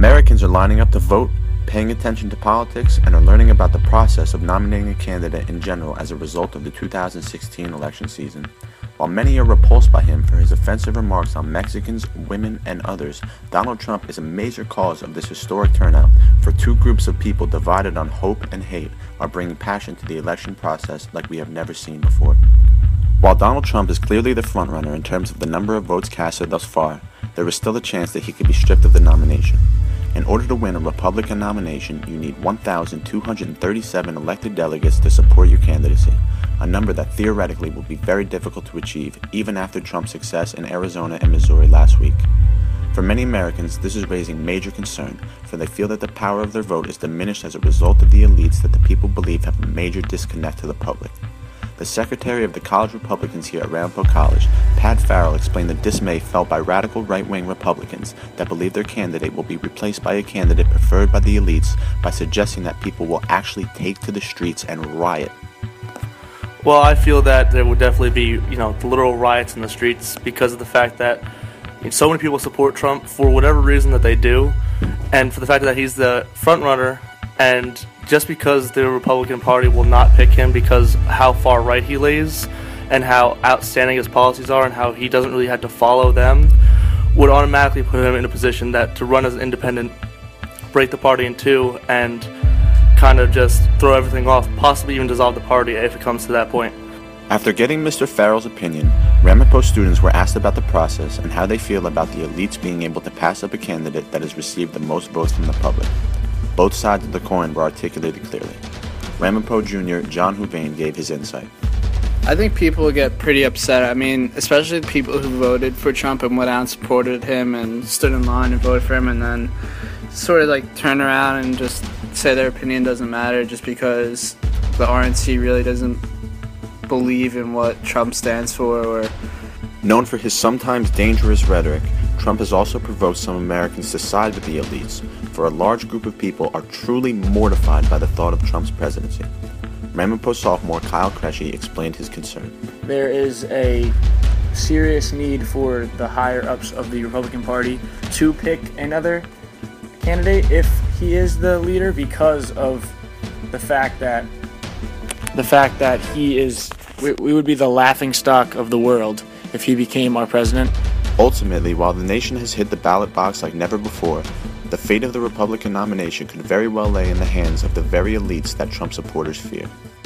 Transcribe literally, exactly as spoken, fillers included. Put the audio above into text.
Americans are lining up to vote, paying attention to politics, and are learning about the process of nominating a candidate in general as a result of the two thousand sixteen election season. While many are repulsed by him for his offensive remarks on Mexicans, women, and others, Donald Trump is a major cause of this historic turnout, for two groups of people divided on hope and hate are bringing passion to the election process like we have never seen before. While Donald Trump is clearly the frontrunner in terms of the number of votes casted thus far, there is still a chance that he could be stripped of the nomination. In order to win a Republican nomination, you need one thousand two hundred thirty-seven elected delegates to support your candidacy, a number that theoretically will be very difficult to achieve even after Trump's success in Arizona and Missouri last week. For many Americans, this is raising major concern, for they feel that the power of their vote is diminished as a result of the elites that the people believe have a major disconnect to the public. The secretary of the college Republicans here at Ramapo College, Pat Farrell, explained the dismay felt by radical right-wing Republicans that believe their candidate will be replaced by a candidate preferred by the elites by suggesting that people will actually take to the streets and riot. Well, I feel that there will definitely be, you know, literal riots in the streets because of the fact that you know, so many people support Trump for whatever reason that they do, and for the fact that he's the front runner. And just because the Republican Party will not pick him because how far right he lays and how outstanding his policies are and how he doesn't really have to follow them would automatically put him in a position that to run as an independent, break the party in two, and kind of just throw everything off, possibly even dissolve the party if it comes to that point. After getting Mister Farrell's opinion, Ramapo students were asked about the process and how they feel about the elites being able to pass up a candidate that has received the most votes from the public. Both sides of the coin were articulated clearly. Ramapo Junior John Houvain gave his insight. I think people will get pretty upset. I mean, especially the people who voted for Trump and went out and supported him and stood in line and voted for him and then sort of like turn around and just say their opinion doesn't matter just because the R N C really doesn't believe in what Trump stands for. Or known for his sometimes dangerous rhetoric, Trump has also provoked some Americans to side with the elites, for a large group of people are truly mortified by the thought of Trump's presidency. Ramapo sophomore Kyle Kresge explained his concern. There is a serious need for the higher-ups of the Republican Party to pick another candidate if he is the leader because of the fact that the fact that he is we, we would be the laughingstock of the world if he became our president. Ultimately, while the nation has hit the ballot box like never before, the fate of the Republican nomination could very well lay in the hands of the very elites that Trump supporters fear.